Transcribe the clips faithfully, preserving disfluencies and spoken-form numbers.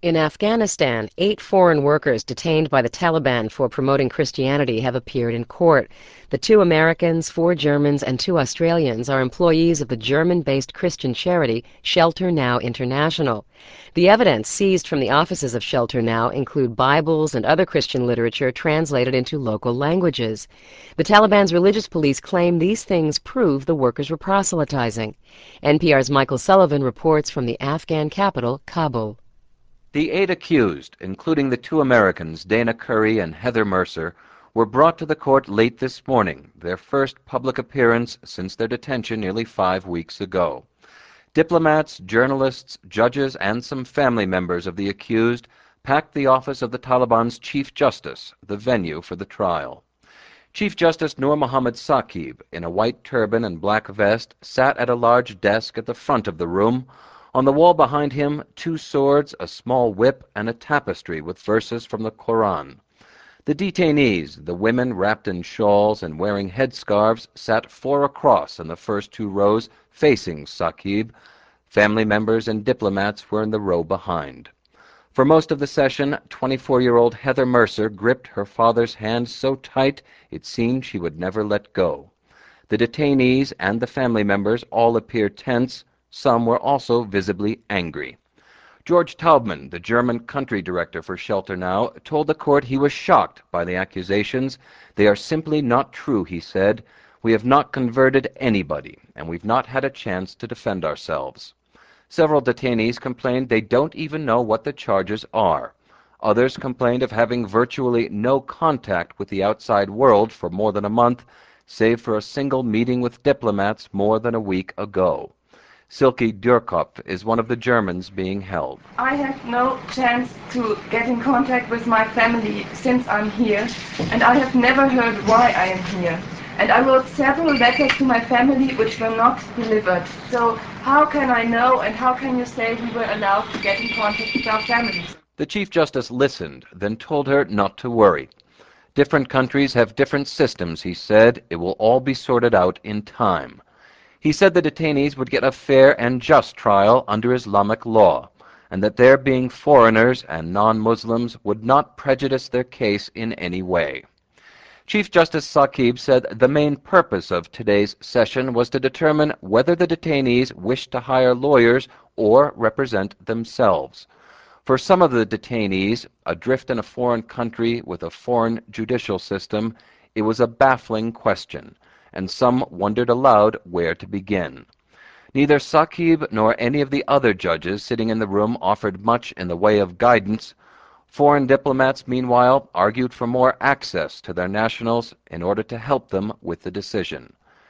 In Afghanistan, eight foreign workers detained by the Taliban for promoting Christianity have appeared in court. The two Americans, four Germans, and two Australians are employees of the German-based Christian charity Shelter Now International. The evidence seized from the offices of Shelter Now include Bibles and other Christian literature translated into local languages. The Taliban's religious police claim these things prove the workers were proselytizing. N P R's Michael Sullivan reports from the Afghan capital, Kabul. The eight accused, including the two Americans, Dana Curry and Heather Mercer, were brought to the court late this morning, their first public appearance since their detention nearly five weeks ago. Diplomats, journalists, judges, and some family members of the accused packed the office of the Taliban's Chief Justice, the venue for the trial. Chief Justice Nur Mohammad Saqib, in a white turban and black vest, sat at a large desk at the front of the room. On the wall behind him, two swords, a small whip, and a tapestry with verses from the Quran. The detainees, the women wrapped in shawls and wearing headscarves, sat four across in the first two rows facing Saqib. Family members and diplomats were in the row behind. For most of the session, twenty-four-year-old Heather Mercer gripped her father's hand so tight it seemed she would never let go. The detainees and the family members all appeared tense. Some were also visibly angry. George Taubman, the German country director for Shelter Now, told the court he was shocked by the accusations. They are simply not true, he said. We have not converted anybody, and we've not had a chance to defend ourselves. Several detainees complained they don't even know what the charges are. Others complained of having virtually no contact with the outside world for more than a month, save for a single meeting with diplomats more than a week ago. Silke Dürkopf is one of the Germans being held. I have no chance to get in contact with my family since I'm here, and I have never heard why I am here. And I wrote several letters to my family which were not delivered. So how can I know, and how can you say we were allowed to get in contact with our families? The Chief Justice listened, then told her not to worry. Different countries have different systems, he said. It will all be sorted out in time. He said the detainees would get a fair and just trial under Islamic law, and that their being foreigners and non-Muslims would not prejudice their case in any way. Chief Justice Saqib said the main purpose of today's session was to determine whether the detainees wished to hire lawyers or represent themselves. For some of the detainees, adrift in a foreign country with a foreign judicial system, it was a baffling question, and some wondered aloud where to begin. Neither Saqib nor any of the other judges sitting in the room offered much in the way of guidance. Foreign diplomats, meanwhile, argued for more access to their nationals in order to help them with the decision.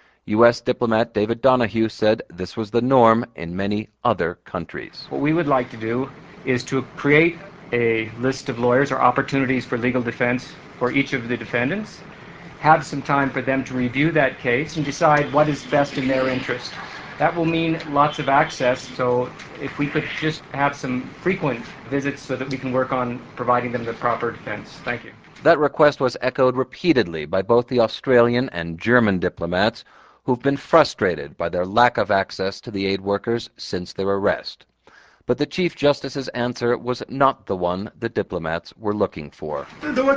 U S diplomat David Donahue said this was the norm in many other countries. What we would like to do is to create a list of lawyers or opportunities for legal defense for each of the defendants, have some time for them to review that case and decide what is best in their interest. That will mean lots of access, so if we could just have some frequent visits so that we can work on providing them the proper defense. Thank you. That request was echoed repeatedly by both the Australian and German diplomats who've been frustrated by their lack of access to the aid workers since their arrest. But the Chief Justice's answer was not the one the diplomats were looking for.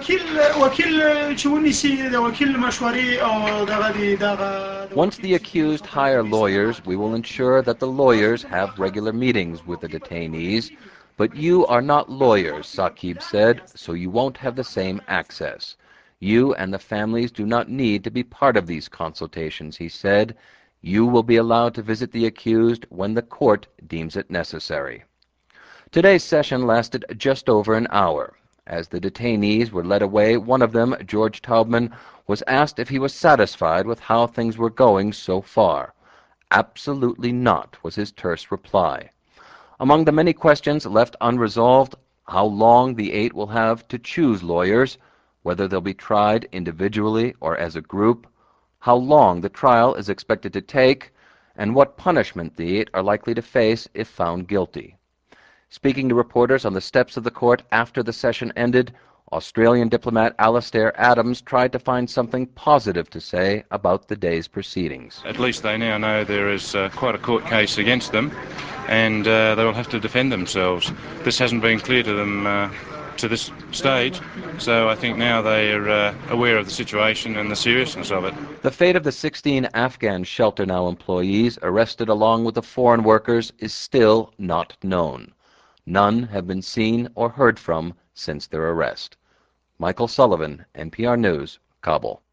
Once the accused hire lawyers, we will ensure that the lawyers have regular meetings with the detainees. But you are not lawyers, Saqib said, so you won't have the same access. You and the families do not need to be part of these consultations, he said. You will be allowed to visit the accused when the court deems it necessary. Today's session lasted just over an hour. As the detainees were led away, one of them, George Taubman, was asked if he was satisfied with how things were going so far. Absolutely not, was his terse reply. Among the many questions left unresolved, how long the eight will have to choose lawyers, whether they'll be tried individually or as a group, how long the trial is expected to take, and what punishment the eight are likely to face if found guilty. Speaking to reporters on the steps of the court after the session ended, Australian diplomat Alastair Adams tried to find something positive to say about the day's proceedings. At least they now know there is uh, quite a court case against them, and uh, they will have to defend themselves. This hasn't been clear to them uh, to this stage, so I think now they are uh, aware of the situation and the seriousness of it. The fate of the sixteen Afghan ShelterNow employees arrested along with the foreign workers is still not known. None have been seen or heard from since their arrest. Michael Sullivan, N P R News, Kabul.